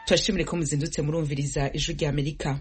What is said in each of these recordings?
Turashimire ko muzindutse murumviriza ijwi rya Amerika.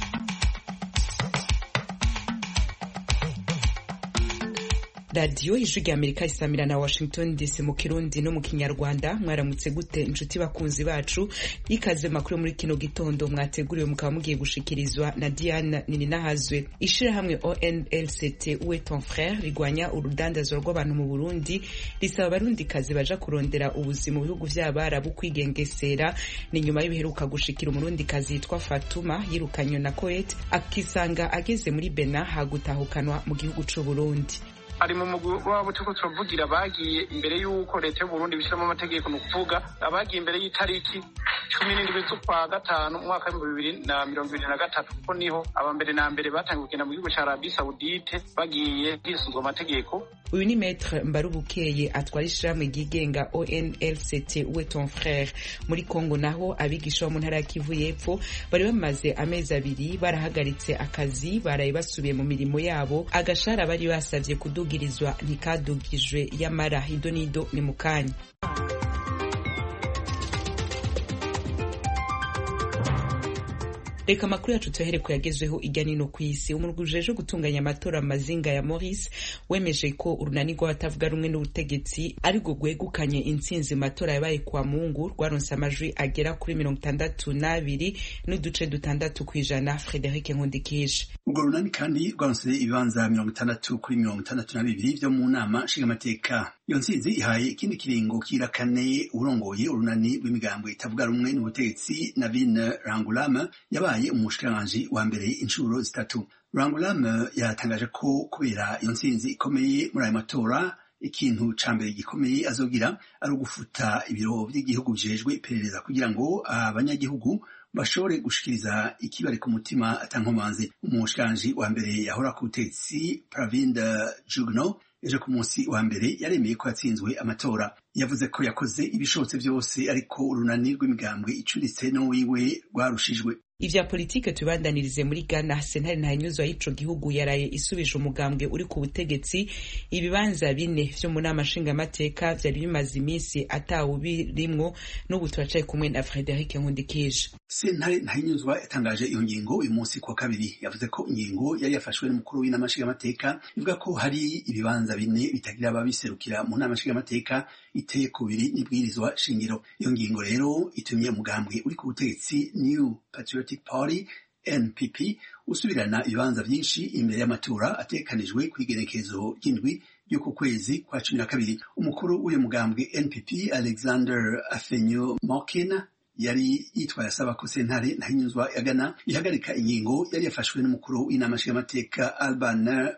Radio ijwi rya Amerika isamira na Washington DC mu Kirundi no mu Kinyarwanda. Mwaramutse gute inshuti bakunzi bacu, ikaze makuru muri kino gitondo mwateguriwe mukaba mugiye gushikirizwa na Diane Nininahazwe. Ishirahamwe ONLCT Où est ton frère rigwanya urudandazwa rw'abantu mu Burundi risaba abarundikazi baja kurondera ubuzima mu bihugu vy'abarabu kwigengesera. Ni nyuma y'ibiheruka gushikira umurundikazi yitwa Fatuma yirukanywe na Kuwait akisanga ageze muri Benin hagutahukanwa mu gihugu c'u Burundi. Ari mu mugwi wabo tuko turavugira bagiye imbere y'uko leta y'u Burundi bishyiramo amategeko no kuvuga abagiye imbere y'itariki 17 z'ukwa gatanu umwaka wa 2023 kuko niho abambere na mbere batangiye kugenda mu gihugu ca Arabie Saoudite bagiye gisuzwa amategeko. Uyu ni Maître Mbarubukeye atwara ishirahamwe ryigenga ONLCT Où est ton frère. Muri Kongo naho abigisha bo mu ntara ya Kivu y'Epfo bari bamaze amezi abiri barahagaritse akazi, baraye basubiye mu mirimo yabo. Agashara bari basavye kudugirizwa ntikadugijwe yamara idonido ni mukanya. Reka makuru yacu tuhere kuyagezweho irya nino kw'isi. Umurwi ujejwe gutunganya amatora mazinga ya Maurice wemeje ko urunani rw'abatavuga rumwe n'ubutegetsi ariko rwegukanye intsinzi mu matora yabaye kwa Mungu rwaronse amajwi agera kuri 62 n'uduce 6 kw'ijana. Frederic Nkundikije. Urwo runani kandi rwaronse ibibanza 60 kuri 62 vyo mu nama nshingamateka. Iyo ntsinzi ihaye ikindi kiringo kirakane urongoye urunani rw'imigambwe itavuga rumwe n'ubutegetsi Navin Rangulama yabaye umushikiranganji wa mbere inshuro zitatu. Rangulama yatangaje ko kubera iyo ntsinzi ikomeye muri ayo matora ikintu ca mbere gikomeye azogira ari ugufuta ibiro vy'igihugu bijejwe iperereza kugira ngo abanyagihugu bashobore gushikiriza ikibari ku mutima atankomanzi. Umushikiranganji wa mbere yahora ku butegetsi Pravind Jugnauth ejo ku munsi wa mbere yaremeye ko yatsinzwe amatora. Yavuze ko yakoze ibishobotse byose ariko urunani rw'imigambwe icuritse no wiwe rwarushijwe. Ivya politike tubandanirize muri Ghana. Sentare ntanyuzwa y'ico gihugu yaraye isubije umugambwe uri ku butegetsi ibibanza 4 vyo mu nama nshingamateka vyari bimaze iminsi atawubirimwo. N'ubu turacaye kumwe na Frederic Nkundikije. Sentare ntanyuzwa yatangaje iyo ngingo uyu munsi kwa kabiri. Yavuze ko ingingo yari yafashwe n'umukuru w'inama nshingamateka ivuga ko hari ibibanza 4 bitagira ababiserukira mu nama nshingamateka iteye kubiri n'ibwirizwa shingiro. Iyo ngingo rero itumye umugambwe uri ku butegetsi New Patriotic Party NPP usubirana ibibanza vyinshi imbere y'amatora atekanijwe kw'igenekezo ry'indwi ryo ku kwezi kwa 12. Umukuru w'uyu mugambwe NPP Alexander Afenyo Mokena yari yitwaye asaba ko sentare ntanyuzwa ya Ghana ihagarika ingingo yari yafashwe n'umukuru w'inama nshingamateka Alban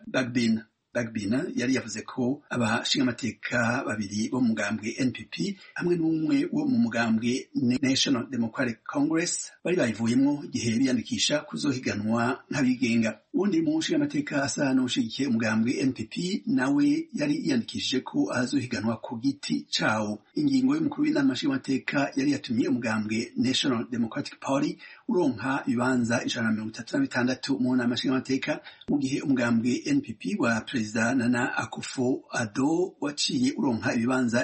Bagbina yari yavuze ko abashingamateka babiri bo mu mugambwe NPP hamwe n'umwe wo mu mugambwe National Democratic Congress bari bayivuyemwo igihe biyandikisha kuzohiganwa nk'abigenga. Uwundi mu nshingamateka asa n'ushigikiye umugambwe NPP nawe yari yiyandikishije ko azohiganwa ku giti cawo. Ingingo y'umukuru w'inama nshingamateka yari yatumye umugambwe National Democratic Party uronka ibibanza 136 mu nama nshingamateka mu gihe umugambwe NPP wa Perezida Nana Akufo-Addo waciye uronka ibibanza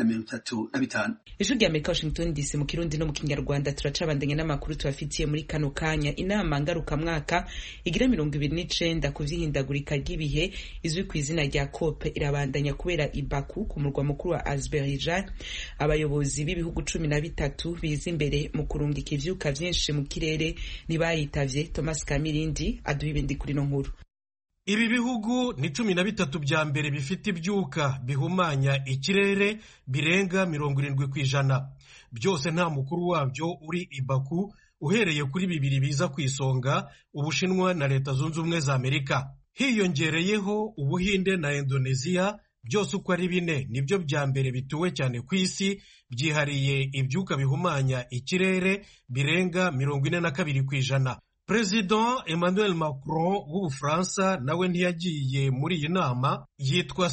135. Ijwi rya Amerika Washington DC mu Kirundi no mu Kinyarwanda. Turacabandanye n'amakuru tubafitiye muri kano kanya. Inama ngaruka mwaka igira 29 ku vyihindagurika ry'ibihe izwi ku izina rya COP irabandanya kubera i Baku ku murwa mukuru wa Azerbaijan. Abayobozi b'ibihugu 13 biza imbere mu kurungika ivyuka vyinshi mu kirere nibayitavye. Thomas Kamirindi aduha ibindi kuri no nkuru. Ibi bihugu ni 13 bya mbere bifite ibyuka bihumanya ikirere birenga 70%. Byose nta mukuru wabyo uri i Baku uhereye kuri 2 biza kwisonga, Ubushinwa na Leta Zunze Ubumwe za Amerika. Hiyongereyeho Ubuhinde na Indonesia, byose uko ari 4 nibyo bya mbere bituwe cyane ku isi byihariye ibyuka bihumanya ikirere birenga 42%. President Emmanuel Macron w'Ubufaransa nawe ntiyagiye muri iyi nama yitwa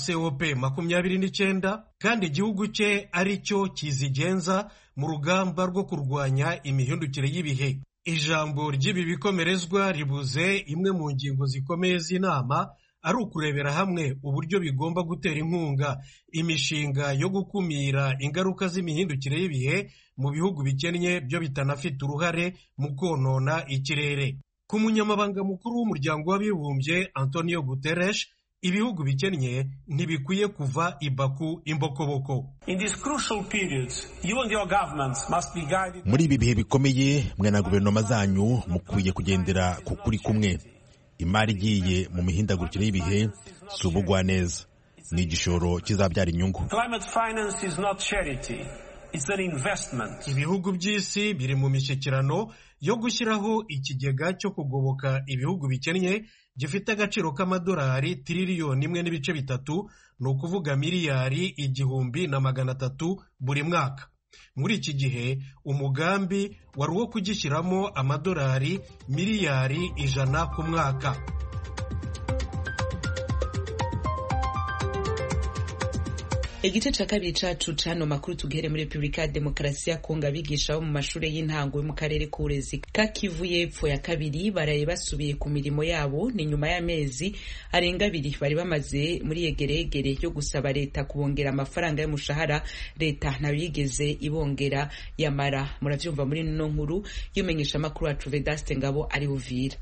COP29 kandi igihugu cye ari cyo kizigenza mu rugamba rwo kurwanya imihindukire y'ibihe. Ijambo ry'ibi bikomerezwa ribuze imwe mu ngingo zikomeye z'inama ari ukurebera hamwe uburyo bigomba gutera inkunga imishinga yo gukumira ingaruka z'imihindukire y'ibihe mu bihugu bikennye byo bitanafite uruhare mu konona ikirere. Ku munyamabanga mukuru w'umuryango w'abibumbye Antonio Guterres, ibihugu bikennye ntibikwiye kuva i Baku imbokoboko. Muri ibi bihe bikomeye, mwe na guverinoma zanyu mukwiye kugendera ku kuri kumwe. Imari igiye mu mihindagurikire y'ibihe si ubugwaneza, ni igishoro kizabyara inyungu. Ibihugu by'isi biri mu mishyikirano yo gushyiraho ikigega cyo kugoboka ibihugu bikennye gifite agaciro k'amadolari tirilioni 1.3, ni ukuvuga miliyari 1,300 buri mwaka. Muri iki gihe umugambi wari uwo kugishyiramo amadolari miliyari 100 ku mwaka. Igice ca kabiri cacu cano makuru tugihere muri Republika ya Demokarasi ya Kongo. Abigisha bo mu mashure y'intango yo mu karere k'uburezi ka Kivu y'Epfo ya kabiri baraye basubiye ku mirimo yabo, ni nyuma y'amezi arenga 2 bari bamaze muri yegeregere yo gusaba leta kubongera amafaranga y'umushahara. Leta ntabigeze ibongera yamara. Muravyumva muri no nkuru yumenyesha makuru wacu Vedaste Ngabo ari Uvira.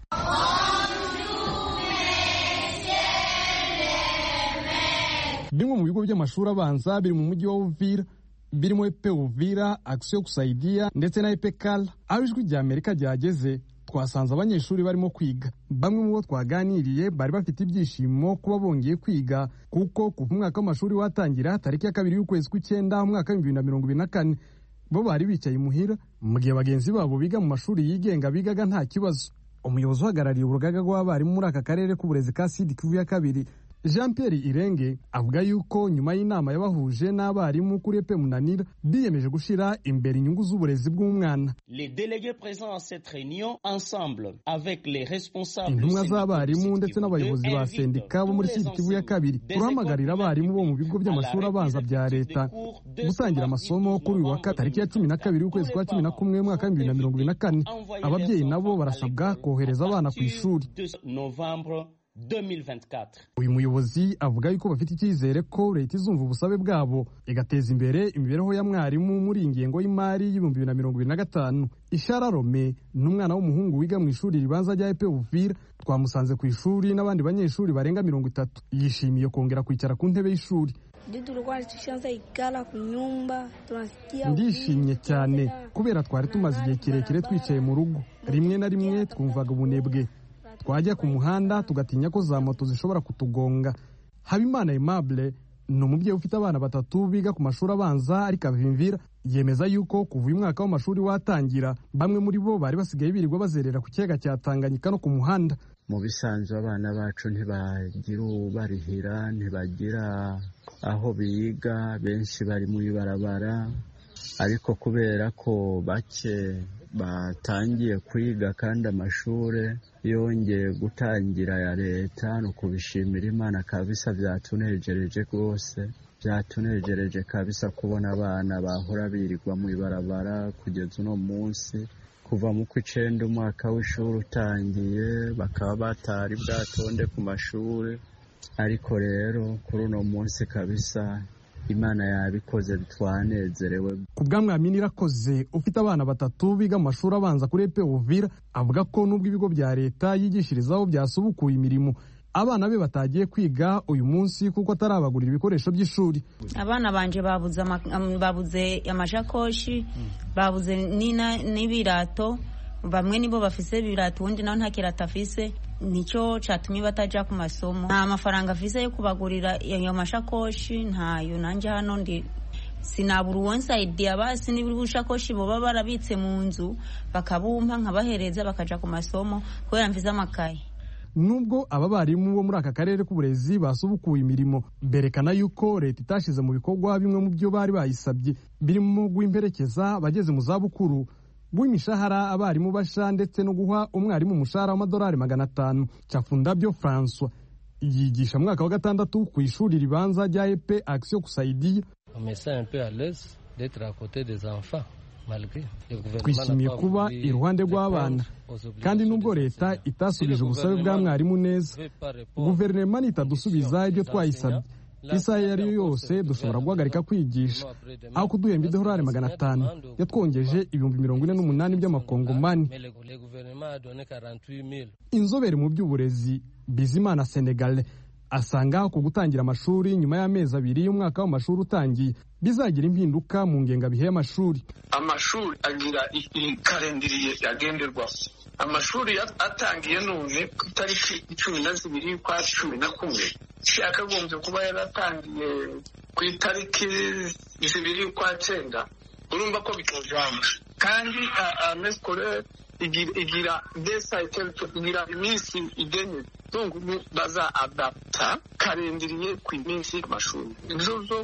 Bimwe mu bigo by'amashuri abanza biri mu mujyi wa Uvira birimo EPE Uvira, Action Kusaidia ndetse na EPE Kala. Aho ijwi rya Amerika ryageze twasanze abanyeshuri barimo kwiga. Bamwe mu bo twaganiriye bari bafite ibyishimo kuba bongeye kwiga kuko kuva umwaka w'amashuri watangira tariki ya 2 y'ukwezi kw'icyenda umwaka 2024 bo bari bicaye muhira mu gihe bagenzi babo biga mu mashuri yigenga bigaga nta kibazo. Umuyobozi uhagarariye urugaga rw'abarimu muri aka karere k'uburezi ka Sud Kivu ya kabiri, Jean Pierre Irenge, avuga yuko nyuma y'inama yabahuje n'abarimu kuri EPE Munanira biyemeje gushira imbere inyungu z'uburezi bw'umwana. Intumwa z'abarimu ndetse n'abayobozi ba sendika bo muri Sud Kivu ya kabiri turahamagarira abarimu bo mu bigo by'amashuri abanza bya leta gutangira amasomo kuri uyu wa tariki ya 12 y'ukwezi kwa 11 mwaka 2024. Ababyeyi nabo barasabwa kohereza abana ku ishuri. 2024. Uyu muyobozi avuga yuko bafite icyizere ko leta izumva ubusabe bwabo igateza imbere imibereho ya mwarimu muri ingengo y'imari y'2025. Ishara Rome n'umwana w'umuhungu wiga mu ishuri ribanza rya EPE Uvira twamusanze ku ishuri n'abandi banyeshuri barenga 30. Yishimiye kongera kwicara ku ntebe y'ishuri. Ndishimye cyane kubera twari tumaze igihe kirekire twicaye mu rugo, rimwe na rimwe twumvaga ubunebwe, twajya ku muhanda tugatinya ko za moto zishobora kutugonga. Habimana Aimable ni umubyeyi ufite abana 3 biga ku mashuri abanza ariko avimvira, yemeza yuko kuva uyu mwaka w'amashuri watangira bamwe muri bo bari basigaye birirwa bazerera ku kiyaga cya Tanganyika no ku muhanda. Mu bisanzwe abana bacu ntibagira ubarihira, ntibagira aho biga, benshi bari mu ibarabara, ariko kubera ko bake batangiye kwiga kandi amashuri yongeye gutangira ya leta, no kubishimira Imana kabisa. Byatunejereje rwose, byatunejereje kabisa kubona abana bahora birirwa mu ibarabara kugeza uno munsi. Kuva mu kw'icenda umwaka w'ishuri utangiye bakaba batari bwatonde ku mashuri, ariko rero kuri uno munsi kabisa Imana yabikoze, twanezerewe. Kubwamwamini Irakoze ufite abana 3 biga mu mashuri abanza kuri EPE Uvira avuga ko nubwo ibigo bya leta yigishirizaho byasubukuye imirimo, abana be batagiye kwiga uyu munsi kuko atarabagurira ibikoresho by'ishuri. Abana banje babuze amashakoshi, babuze n'ibirato, bamwe nibo bafise ibirato undi naho nta kirata afise, nico catumye bataja ku masomo. Nta mafaranga afise yo kubagurira ayo mashakoshi, ntayo. Nanje hano ndi sinabura uwonsa idea basi n'ibiri bushakoshi bo baba barabitse mu nzu bakabumpa nkabahereza bakaja ku masomo kubera mvize amakaye. Nubwo aba barimu bo muri aka karere k'uburezi basubukuye imirimo, berekana yuko leta itashize mu bikorwa bimwe mu byo bari bayisabye, birimo guimperekeza bageze mu zabukuru, guimishahara abarimu basha ndetse no guha umwarimu umushahara w'amadolari 500. Chafundabyo François yigisha mwaka wa 6 ku ishuri ribanza rya EPE Action Kusaidia. On me sent un peu à l'aise d'être à côté des enfants. twishimiye kuba iruhande rw'abana kandi nubwo leta itasubije ubusabe bwa mwarimu neza, guverinoma nitadusubiza ibyo twayisabye isaha iyo ari yo yose dushobora guhagarika kwigisha. aho kuduhemba idolari 500 yatwongeje ibihumbi 48 by'amakongomani. Inzobere mu by'uburezi Bizimana Senegal asanga ku gutangira amashuri nyuma y'amezi 2 y'umwaka w'amashuri utangiye bizagira impinduka mu ngengabihe y'amashuri. Amashuri agira ikarendiriye yagenderwaho. Amashuri atangiye none ku itariki 12 kwa 11 yakagombye kuba yaratangiye ku itariki 2 kwa 9. urumva ko bitojama kandi ameskole igira igira iminsi igenye, donc baza adapta karendiriye ku iminsi y'amashuri. Ibyo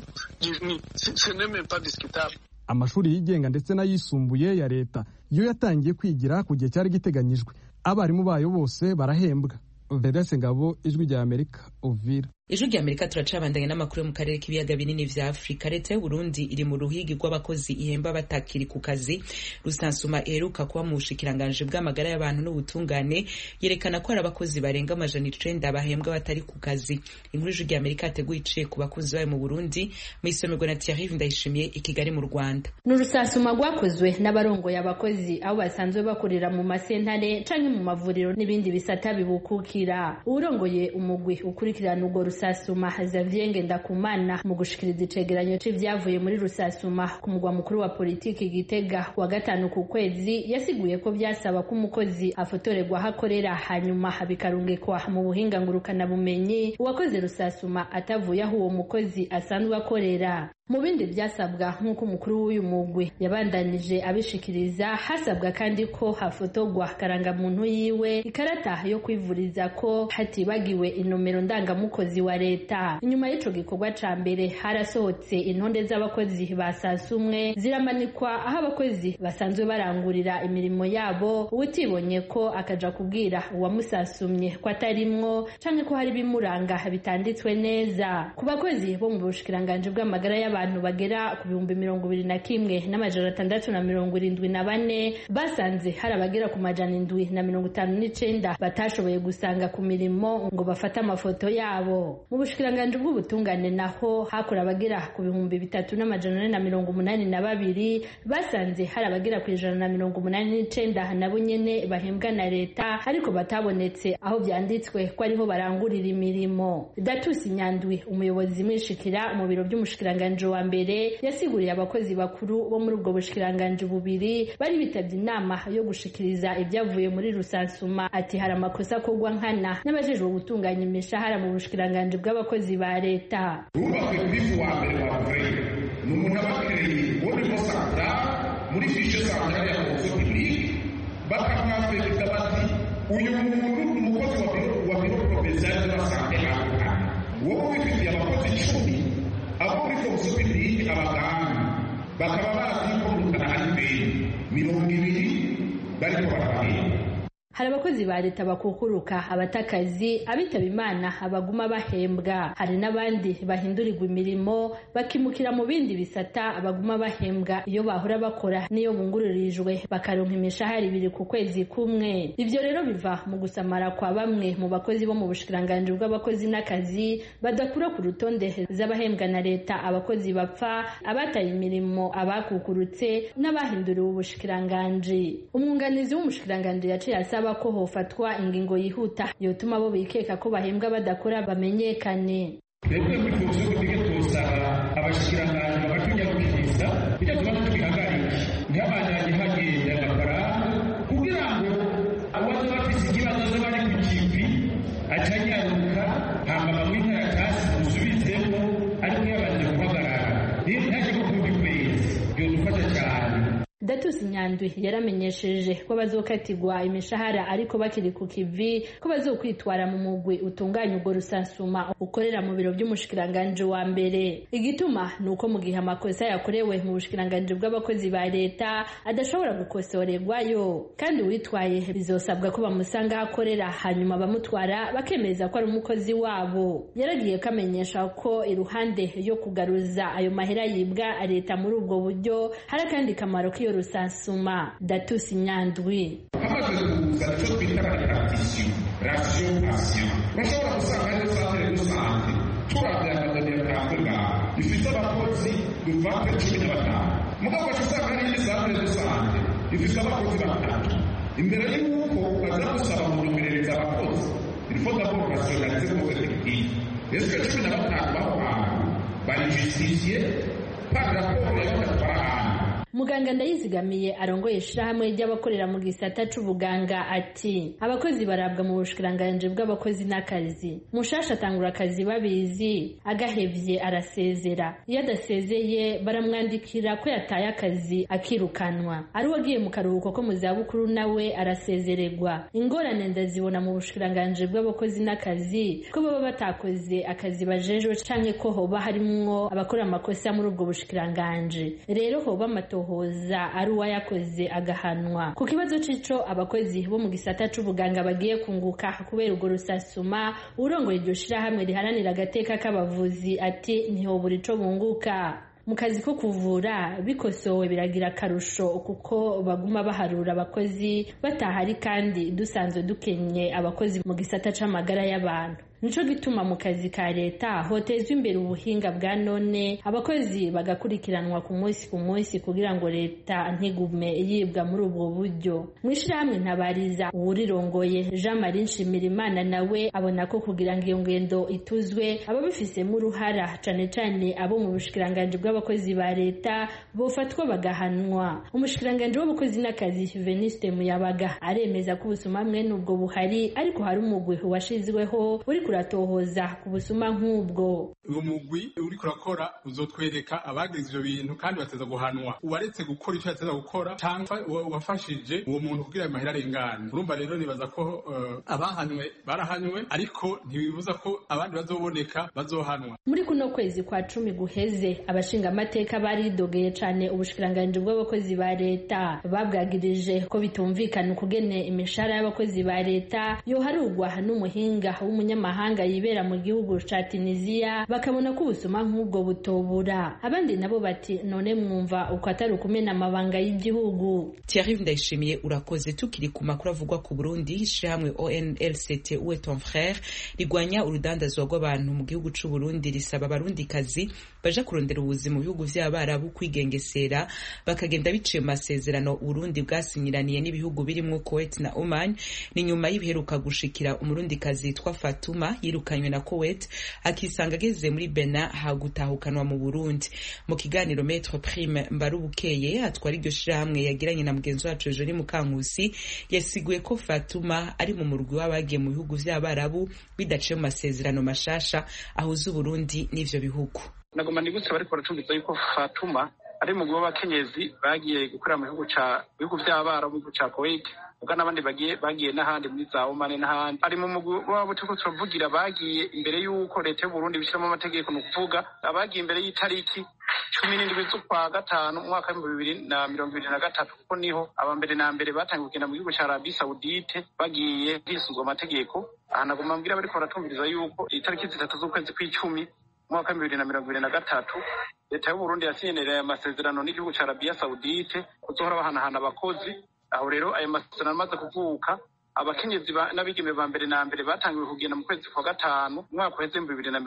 ce n'est même pas discutable. Amashuri yigenga ndetse n'ayisumbuye ya leta yo yatangiye kwigira ku gihe cyari giteganyijwe. Abarimu bayo bose barahembwa. Vedase Ngabo, Ijwi rya Amerika, Uvira. Ijwi rya Amerika turacabandanya n'amakuru mu karere k'ibiyaga binini vya Afrika. Leta y'u Burundi iri mu ruhigi rw'abakozi ihemba batakiri ku kazi. Rusansuma iheruka kuba mu bushikiranganje bw'amagara y'abantu n'ubutungane yerekana ko hari abakozi barenga 900 bahembwa batari ku kazi. Inkuru y'Ijwi rya Amerika yateguye iciye ku bakozi bayo mu Burundi mu isomerwa na Thierry Ndayishimiye i Kigali mu Rwanda. N'urusansuma rwakozwe n'abarongoye abakozi aho basanzwe bakorera mu masentare canke mu mavuriro n'ibindi bisata bibukukira. Urongoye umugwi ukurikirana urwo rusasuma Xavier Ngendakumana mu gushikiriza icegeranyo c'ivyavuye muri rusasuma ku mugwa mukuru wa politiki Gitega wa 5 ku kwezi, yasiguye ko byasaba ko umukozi afotorerwa hakorera hanyuma bikarungikwa mu buhinga ngurukana bumenyi uwakoze rusasuma atavuye aho uwo mukozi asanzwe akorera. Mu bindi byasabwa nk'uko umukuru w'uyu mugwi yabandanije abishikiriza, hasabwa kandi ko hafotogwa karangamuntu yiwe, ikarata yo kwivuriza ko hatibagiwe inomero ndangamukozi wa leta. Inyuma y'ico gikorwa ca mbere harasohotse intonde z'abakozi basasumwe ziramanikwa aho abakozi basanzwe barangurira imirimo yabo, utibonye ko akaja kubwira uwamusasumye ko atarimwo canke ko hari bimuranga bitanditswe neza. Ku bakozi bo mu bushikiranganje bw'amagara y'abantu bagera ku 21,674 basanze hari abagera ku 759 batashoboye gusanga ku mirimo ngo bafate amafoto yabo. Mu bushikiranganje bw'ubutungane naho hakora abagera ku 3,482 basanze hari abagera ku 189 nabo nyene bahembwa na leta ariko batabonetse aho byanditswe ko ariho barangurira imirimo. Datus Nyandwi, umuyobozi mwishikira mu biro by'umushikiranganje wa mbere, yasiguriye abakozi bakuru bo muri ubwo bushikiranganje bubiri bari bitavye inama yo gushikiriza ibyavuye muri rusansuma ati hari amakosa akogwa nkana n'abajejwe gutunganya imishahara mu bushikiranganje bw'abakozi ba leta. Urubakwe kuri wa mbere wa mbere n'umuntu abakereye wone mosaka muri fishe sangara ya kozo publique bakamwafeka bati uyu muntu umukozi wa biro provincial de la santé akana wowe wifitiye abakozi 10 abo muri komisiyo bibiri abaganga bakaba barazikomukana ari 20 bariko barabahemba. Hari abakozi ba leta bakukuruka, abatakazi, abitaba Imana abaguma bahembwa. Hari n'abandi bahindurirwa imirimo bakimukira mu bindi bisata abaguma bahembwa iyo bahora bakora niyo bunguririjwe bakaronka imishahara 2 ku kwezi kumwe. Ivyo rero biva mu gusamara kwa bamwe mu bakozi bo mu bushikiranganje bw'abakozi n'akazi badakura ku rutonde z'abahembwa na leta, abakozi bapfa, abataye imirimo, abakukurutse n'abahinduriwe ubushikiranganje. Umwunganizi w'umushikiranganje yaciye asaba ko hofatwa ingingo yihuta yotuma bo bikeka ko bahembwa badakora bamenyekane. Twebwe muri komisiyo tuzosaba abashikiranganje batunya gukiriza bijya tubanza tubihagarika ntihabandanye hagenda bakora kugira ngo abaza bafise ikibazo bari ku kivi acanyaruka hama bamwinkaratasi musubizemo ariko yabanje guhagarara ntaje ko kubikwezi byodufasha cyane. Datus Nyandwi yaramenyesheje ko bazokatigwa imishahara ariko bakiri ku kivi ko bazokwitwara mu mugwi utunganya urwo rusansuma ukorera mu biro by'umushikiranganje wa mbere. Igituma nuko mu gihe amakosa yakorewe mu bushikiranganje bw'abakozi ba leta adashobora gukosorerwayo, kandi witwaye bizosabwa ko bamusanga akorera hanyuma bamutwara bakemeza ko ari umukozi wabo. Yaragiye kamenyesha ko iruhande yo kugaruza ayo mahera yibwa leta muri ubwo buryo hari kandi kamaro k'iyo rusansuma. Datus Nyandwi. hamaze kuza icyo twita repartition ration action bashobora gusanga ariyo santere rusange turabya akademi yatanzwe ngaho ifite abakozi bivate 15 mugabo usanga ari indi santere rusange ifite abakozi 3 imbere y'uko baza gusaba mu numerereza abakozi il faut d'abord rationaliser vos effectifs est-ce que 15 baho hantu bari justifié par rapport y'abatwara. Muganga Ndayizigamiye arongoye ishirahamwe ry'abakorera mu gisata c'ubuganga ati abakozi barabwa mu bushikiranganje bw'abakozi n'akazi. Mushasha atangura akazi babizi, agahevye arasezera. Iyo adasezeye baramwandikira ko yataye akazi akirukanwa. Ari wagiye mu karuhuko ko mu zabukuru nawe arasezererwa. Ingorane ndazibona mu bushikiranganje bw'abakozi n'akazi ko baba batakoze akazi bajejwe canke ko hoba harimwo abakora amakosa muri ubwo bushikiranganje. Rero hoba amatohoza ari uwayakoze agahanwa. Ku kibazo cico abakozi bo mu gisata c'ubuganga bagiye kunguka kubera urwo rusasuma, urongoye iryo shirahamwe riharanira agateka k'abavuzi ati ntihobura ico bunguka. Mu kazi ko kuvura bikosowe biragira akarusho kuko baguma baharura abakozi batahari kandi dusanzwe dukenye abakozi mu gisata c'amagara y'abantu. Nico gituma mu kazi ka leta hotezwa imbere ubuhinga bwa none abakozi bagakurikiranwa ku munsi kugira ngo leta ntigume yibwa muri ubwo buryo. Mwishirahamwe ntabariza uwurirongoye Jean Marie Nshimirimana nawe abona ko kugira ngo iyo ngendo ituzwe ababifisemo uruhara cane cane abo mu bushikiranganje bw'abakozi ba leta bofatwa bagahanwa. Umushikiranganje w'abakozi n'akazi Veniste Muyabaga aremeza ko ubusuma mwene ubwo buhari ariko hari umugwi washizweho uri kuratohoza ku busuma nk'ubwo. Uwo mugwi uri kurakora uzotwereka abagize ivyo bintu kandi bateza guhanwa. Uwaretse gukora icyo yateza gukora cyangwa wafashije uwo muntu kugira ayo mahera arengane. Urumva rero nibaza ko abahanywe barahanywe ariko ntibibuza ko abandi bazoboneka bazohanwa. Muri kuno kwezi kwa 10 guheze abashinga amateka baridogeye cane ubushikiranganje bw'abakozi ba leta babwagirije ko bitumvikana kugene imishara y'abakozi ba leta yoharugwa n'umuhinga w'umunyamahanga yibera mu gihugu ca Tunisia bakabona ko ubusuma nk'ubwo butobura. Abandi nabo bati none mwumva uko atari ukumena amabanga y'igihugu. Thierry Ndayishimiye urakoze. Tukiri ku makuru avugwa ku Burundi, ishirahamwe ONLCT Uwe ton frère rigwanya urudandazwa rw'abantu mu gihugu c'u Burundi risaba abarundi kazi baja kurondera ubuzima mu bihugu vy'abarabu kwigengesera bakagenda biciye mu masezerano Burundi bwasinyiraniye n'ibihugu birimwo Kuwait na Oman. Ni nyuma y'ibiheruka gushikira umurundi kazi yitwa Fatuma yirukanywe na Kuwait akisanga ageze muri Benin hagutahukanwa mu Burundi. Mu kiganiro Maître Prime Mbarubukeye atwara iryo shirahamwe yagiranye na mugenzi wacu Joli Mukankusi yasiguye ko Fatuma ari mu murwi w'abagiye mu bihugu vy'abarabu bidaciye mu masezerano mashasha ahuza Burundi n'ivyo bihugu. Nagoma ndigutse bariko baracumbiza yuko Fatuma ari mu gwa bakenyezi bagiye gukorera mu bihugu vy'abarabu mu gihugu ca Kuwait ubwo n'abandi bagiye n'ahandi muri za Oman n'ahandi. Ari mu mugwi wabo tuko turavugira bagiye imbere y'uko leta y'u Burundi bishiramo amategeko no kuvuga abagiye imbere y'itariki 17 z'ukwa gatanu umwaka wa 2023 kuko niho abambere na mbere batangiye kugenda mu gihugu ca Arabie Saoudite bagiye bisuzwa amategeko. Ahanagoma mbwira bariko baratumviriza yuko itariki 3 z'ukwezi kw'icumi umwaka wa 2023 leta y'u Burundi yasinyenera amasezerano n'igihugu ca Arabie Saoudite kuzohora bahanahana abakozi. Aho rero ayo masezerano amaze kuvuka abakenyezi n'abigeme ba mbere na mbere batangiwe kugenda mu kwezi kwa gatanu umwaka uheze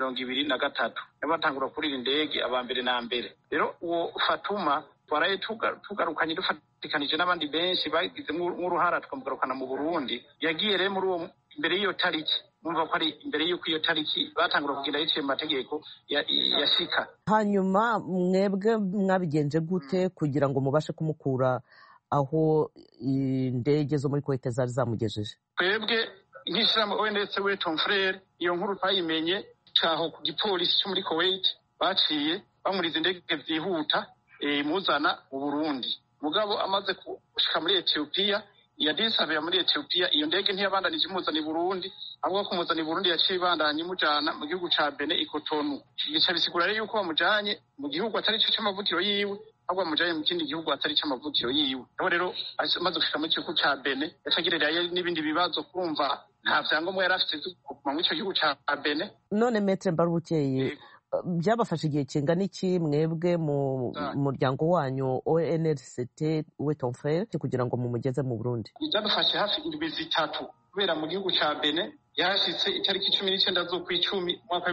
2023 nabo batangura kurira indege aba mbere na mbere. Rero uwo Fatuma twaraye tugarukanye dufatikanije n'abandi benshi bagize nk'uruhara tukamugarukana mu Burundi. Yagiye rero muri uwo imbere y'iyo tariki numva ko ari imbere y'uko iyo tariki batangura kugenda yiciye mu mategeko yashika. Hanyuma mwebwe mwabigenje gute kugira ngo mubashe kumukura aho indege zo muri Kuwait zari zamugejeje? Twebwe nk'ishirahamwe ONLCT Uwe ton frère iyo nkuru twayimenye caho ku gipolisi cyo muri Kuwait baciye bamuriza indege vyihuta muzana mu Burundi. Mugabo amaze gushika muri Ethiopia yadisabira muri Ethiopia iyo ndege ntiyabandanije imuzana i Burundi ahubwo kumuzana i Burundi yaciye ibandanye imujana mu gihugu ca Benin Cotonou. Bica bisigura rero yuko bamujanye mu gihugu atari cyo c'amavukiro yiwe ahubwo bamujanye mu kindi gihugu atari c'amavukiro yiwe. Aho rero amaze gushika mu gihugu ca Benin yacagirira n'ibindi bibazo kumva nta vyangombwa yari afite mu ico gihugu ca Benin. None Maître Mbarubukeye byabafashe igihe kingana iki mwebwe mu muryango wanyu ONLCT we ton frère kugira ngo mumugeze mu Burundi? Byadufashe hafi indwi zitatu kubera mu gihugu ca Benin yahashitse itariki 19 z'ukwicumi mwaka wa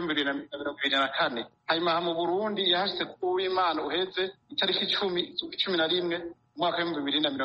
2024. Hanyuma mu Burundi yahashitse ku w'Imana uheze itariki 10 z'ukwicumi mwaka wa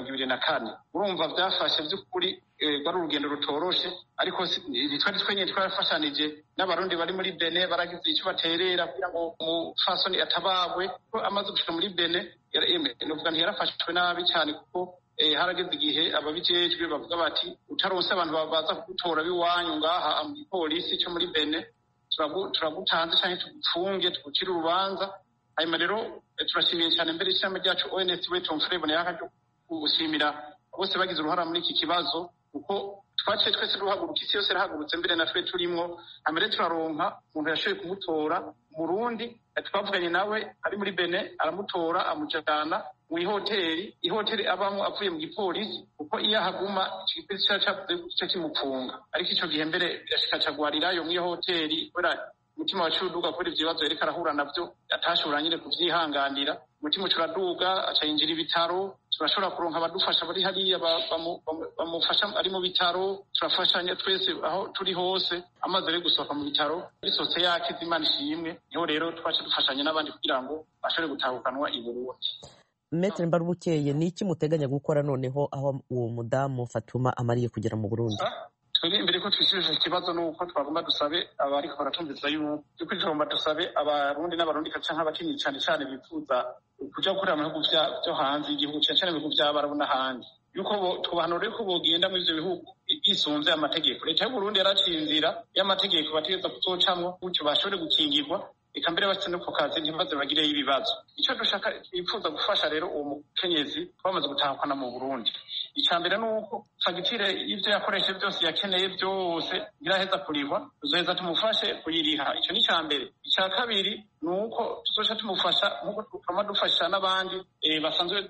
2024. Urumva byafashe by'ukuri bari urugendo rutoroshe, ariko twari twenye twarafashanije n'abarundi bari muri Benin baragize icyo baterera kugira ngo umufasoni atabagwe. Ko amaze gushika muri Benin nuvuga ntiyarafashwe nabi cyane, kuko harageze igihe ababijejwe bavuga bati utaronse abantu baza kugutora biwanyu ngaha mu polisi cyo muri Benin turagutanze cyane tugufunge tugucira urubanza. Hanyuma rero turashimiye cyane mbere y'ishami ryacu ONS we ton frère bonera cyo gushimira bose bagize uruhara muri iki kibazo, kuko twaciye twese duhaguruka, isi yose irahagurutse mbere natwe turimo. Amere turaronka umuntu yashoboye kumutora mu Burundi, twavuganye nawe ari muri Benin aramutora amujana mu ihoteli abamo avuye mu gipolisi, kuko iyo ahaguma igipolisi cyacavuze cyo kimupfunga. Ariko icyo gihe mbere yashikacagwarirayo mu ihoteli kubera umutima wacu uduga kuri ivyo bibazo yariko arahura navyo atashobora nyine kuvyihanganira. Umutima uraduga aca yinjira ibitaro, turashobora kuronka abadufasha bari hariya bamufasha ari mu bitaro, turafashanya twese aho turi hose. Amaze ari gusohoka mu bitaro bisohotse yakize, Imana ishimwe, niho rero twaca dufashanya n'abandi kugira ngo bashobore gutahukanwa i Burundi. Maître Mbarubukeye, ni iki muteganya gukora noneho aho uwo mudamu Fatuma amariye kugera mu Burundi? Imbere ko twishije ikibazo nuko twagomba dusabe abariko baratumviza yuko tugomba dusabe abarundi n'abarundi canke abakinyi cyane cyane bifuza kuja gukorera mu bihugu byo hanze igihugu cyane mu bihugu by'abarabu n'ahandi, yuko tubahanura ko bogenda muri ivyo bihugu bisunze amategeko. Leta y'u Burundi yaraciye inzira y'amategeko bategeza kuzocamwo gutyo bashobore gukingirwa, eka mbere bafite no ku kazi ntibaze bagireyo ibibazo. Icyo dushaka twifuza gufasha rero uwo mukenyezi twamaze gutahukana mu Burundi, icya mbere ni uko fagitire y'ibyo yakoresheje byose yakeneye byose iraheza kurihwa, tuzoheza tumufashe kuyiriha. Icyo ni icya mbere. Icya kabiri ni uko tuzoca tumufasha nk'uko twama dufasha n'abandi basanzwe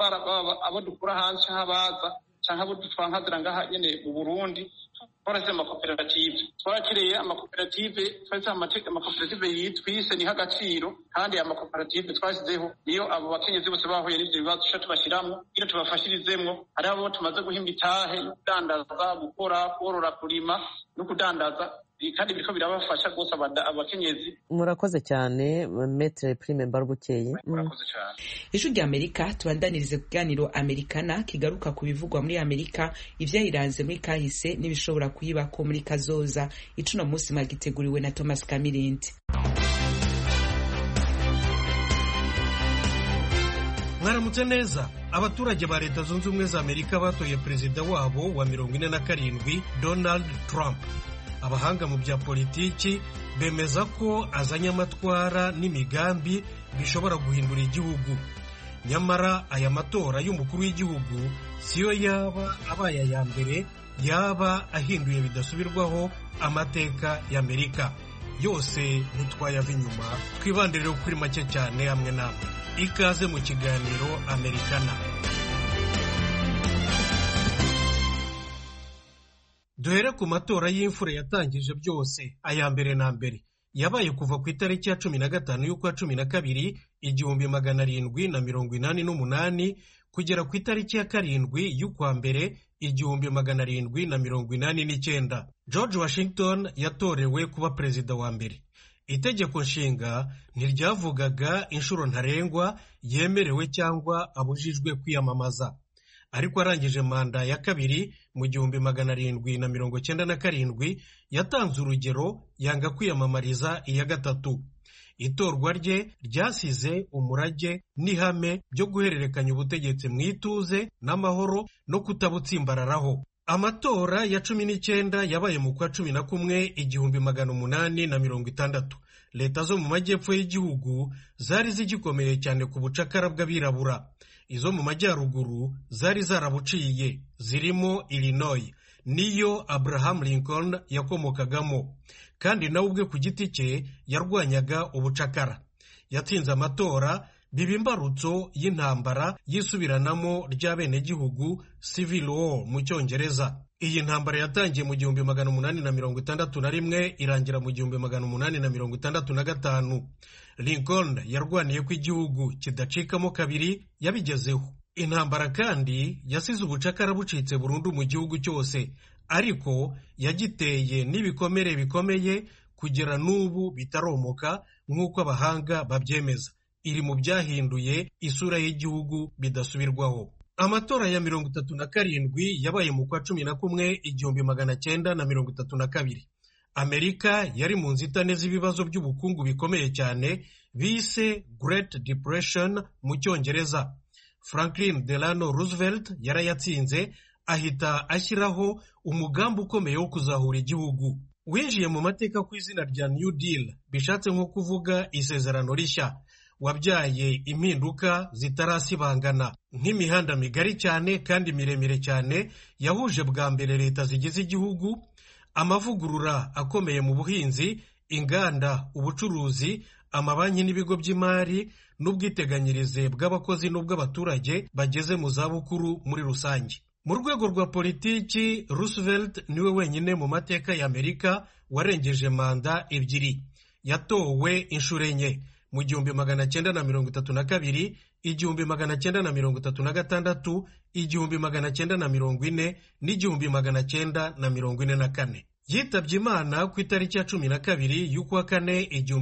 abo dukura hanze canke abaza canke abo twankazira ngaha nyene mu Burundi. Twarase amakoperative, twarakiriye amakoperative, twese amakoperative yitwise niho agaciro, kandi amakoperative twashyizeho niyo abo bakenyezi bose bahuye n'ivyo bibazo tuca tubashiramwo kugira tubafashirizemwo. Hari abo tumaze guhimba itahe yo kudandaza, gukora, korora, kurima no kudandaza, kandi biriko birabafasha rwose abakenyezi. Murakoze cyane Maître Prime Mbarubukeye. Murakoze cyane. Ijwi rya Amerika tubandanirize kuganiro Amerikana kigaruka ku bivugwa muri Amerika, ivyayiranze muri kahise n'ibishobora kuyibako muri kazoza. Icuno musi magiteguriwe na Thomas Kamirindi. Mwaramutse neza. Abaturage ba Leta Zunze Ubumwe za Amerika batoye perezida wabo wa 47 Donald Trump. Abahanga mu bya politiki bemeza ko azanye amatwara n'imigambi bishobora guhindura igihugu. Nyamara aya matora y'umukuru w'igihugu siyo yaba abaye aya mbere yaba ahinduye bidasubirwaho amateka y'Amerika. Yose ntitwayava inyuma, twibande rero kuri make cyane hamwe namwe. Ikaze mu kiganiro Amerikana. Duhere ku matora y'imfura yatangije byose. Aya mbere na mbere yabaye kuva ku itariki ya 15 y'ukwa 12 1788 kugera ku itariki ya 7 y'ukwa mbere 1789. George Washington yatorewe kuba perezida wa mbere. Itegeko nshinga ntiryavugaga inshuro ntarengwa yemerewe cyangwa abujijwe kwiyamamaza, ariko arangije manda ya kabiri mu 1797 yatanze urugero yanga kwiyamamariza iya gatatu. Itorwa rye ryasize umurage n'ihame byo guhererekanya ubutegetsi mu ituze n'amahoro no kutabutsimbararaho. Amatora ya 19 yabaye mu kwa 11 1860. Leta zo mu majyepfo y'igihugu zari zigikomeye cyane ku bucakara bw'abirabura. Izo mu majyaruguru zari zarabuciye, zirimo Illinois, niyo Abraham Lincoln yakomokagamo, kandi nawe ubwe ku giti cye yarwanyaga ubucakara. Yatsinze amatora, biba imbarutso y'intambara yisubiranamo ry'abenegihugu, civil war mu Cyongereza. Iyi ntambara yatangiye mu 1861 irangira mu 1865. Lincoln yarwaniye ko igihugu kidacikamo kabiri, yabigezeho. Intambara kandi yasize ubucakara bucitse burundu mu gihugu cyose, ariko yagiteye n'ibikomere bikomeye kugera n'ubu bitaromoka nk'uko abahanga babyemeza. Iri mu byahinduye isura y'igihugu bidasubirwaho. Amatora ya 37 yabaye mu kwa 11 1932. Amerika yari mu nzitane z'ibibazo by'ubukungu bikomeye cyane bise Great Depression mu Cyongereza. Franklin Delano Roosevelt yarayatsinze, ahita ashyiraho umugambi ukomeye wo kuzahura igihugu. Winjiye mu mateka ku izina rya New Deal, bishatse nko kuvuga isezerano rishya. Wabyaye impinduka zitarasibangana, nk'imihanda migari cyane kandi miremire cyane yahuje bwa mbere leta zigize igihugu, amavugurura akomeye mu buhinzi, inganda, ubucuruzi, amabanki n'ibigo by'imari, n'ubwiteganyirize bw'abakozi n'ubw'abaturage bageze mu zabukuru muri rusange. Mu rwego rwa politiki, Roosevelt niwe wenyine mu mateka ya Amerika warengeje manda ebyiri. Yatowe inshuro enye, mu 1932, 1936, 1940 n'1944. Yitabye Imana ku itariki ya 12 y'ukwa kane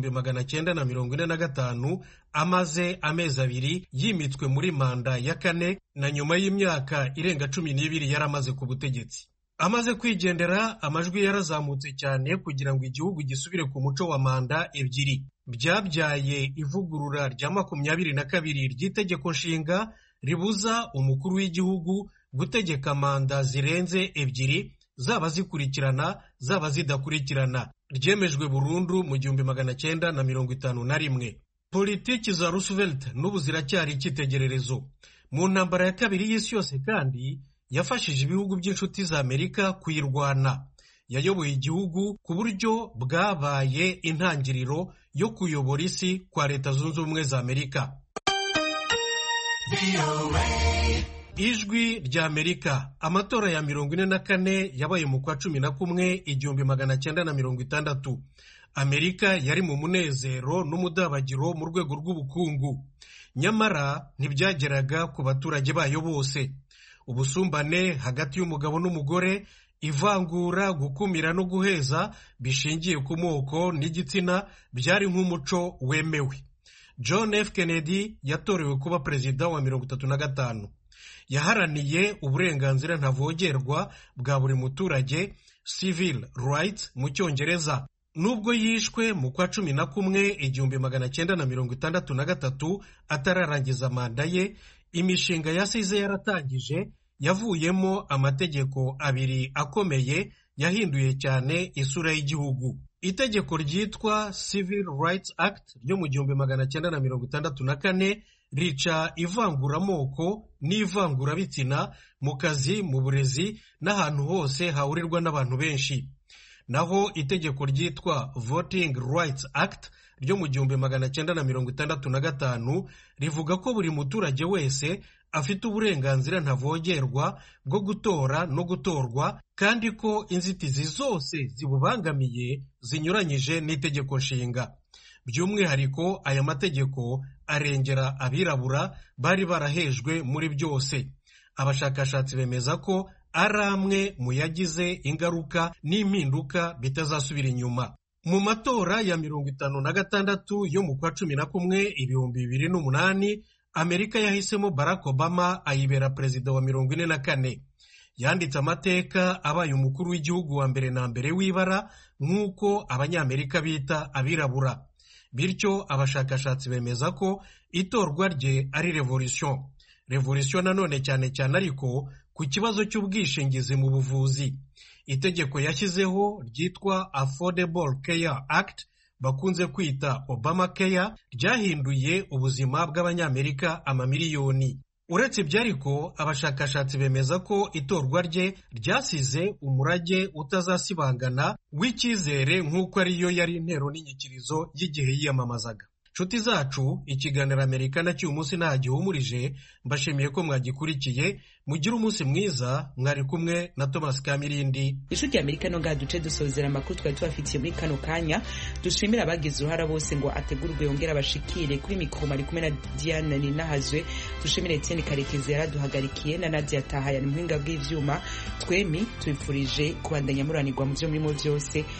1945, amaze amezi abiri yimitswe muri manda ya kane, na nyuma y'imyaka irenga 12 yaramaze ku butegetsi. Amaze kwigendera, amajwi yarazamutse cyane kugira ngo igihugu gisubire ku muco wa manda ebyiri. Byabyaye ivugurura rya 22 ry'itegeko nshinga ribuza umukuru w'igihugu gutegeka manda zirenze ebyiri, zaba zikurikirana zaba zidakurikirana. Ryemejwe burundu mu 1951. Politiki za Roosevelt n'ubu ziracyari icyitegererezo. Mu ntambara ya kabiri y'isi yose kandi yafashije ibihugu by'inshuti za Amerika kuyirwana. Yayoboye igihugu ku buryo bwabaye intangiriro yo kuyobora isi kwa Leta Zunze Ubumwe za Amerika. Ijwi rya Amerika. Amatora ya 44 yabaye mu kwa 11 1960. Amerika yari mu munezero n'umudabagiro mu rwego rw'ubukungu, nyamara ntibyageraga ku baturage bayo bose. Ubusumbane hagati y'umugabo n'umugore, ivangura, gukumira no guheza bishingiye ku moko n'igitsina byari nk'umuco wemewe. John F. Kennedy yatorewe kuba perezida wa 35. Yaharaniye uburenganzira ntavogerwa bwa buri muturage, civil rights mu Cyongereza. Nubwo yishwe mu kwa 11 1963 atararangiza manda ye, imishinga yasize yaratangije yavuyemo amategeko abiri akomeye yahinduye cyane isura y'igihugu. Itegeko ryitwa Civil Rights Act ryo mu 1964 rica ivanguramoko n'ivangurabitsina mu kazi, mu burezi n'ahantu hose hahurirwa n'abantu benshi. Naho itegeko ryitwa Voting Rights Act ryo mu 1965 rivuga ko buri muturage wese afite uburenganzira ntavogerwa bwo gutora no gutorwa, kandi ko inzitizi zose zibubangamiye zinyuranyije n'itegeko nshinga. By'umwihariko aya mategeko arengera abirabura bari barahejwe muri byose. Abashakashatsi bemeza ko ari amwe mu yagize ingaruka n'impinduka bitazasubira inyuma. Mu matora ya 56 yo mu kwa 11 2008, Amerika yahisemo Barack Obama ayibera perezida wa 44. Yanditse amateka abaye umukuru w'igihugu wa mbere na mbere w'ibara nk'uko abanyamerika bita abirabura. Bityo abashakashatsi bemeza ko itorwa rye ari revolution. Revolution nanone cyane cyane ariko ku kibazo cy'ubwishingizi mu buvuzi. Itegeko yashyizeho ryitwa Affordable Care Act bakunze kwita Obamacare ryahinduye ubuzima bw'abanyamerika amamiliyoni. Uretse ibyo ariko, abashakashatsi bemeza ko itorwa rye ryasize umurage utazasibangana w'icyizere nk'uko ariyo yari intero n'inyikirizo y'igihe yiyamamazaga. nshuti zacu, ikiganiro Amerikana cy'uyu munsi nta gihumurije. Mbashimiye ko mwagikurikiye. Mugire umunsi mwiza. Mwari kumwe na Thomas Kamirindi. Ijwi rya Amerika no ngaha duce dusozera amakuru twari tubafitiye muri kano kanya. Dushimira abagize uruhara bose ngo ategurwe yongera abashikire. Kuri mikoro ari kumwe na Diane Ninahazwe. Dushimire Etienne Karekezi yaraduhagarikiye na Nadia Tahaya ni muhinga bw'ivyuma. Twemi tubifurije kubandanya muranirwa mu byo murimo byose.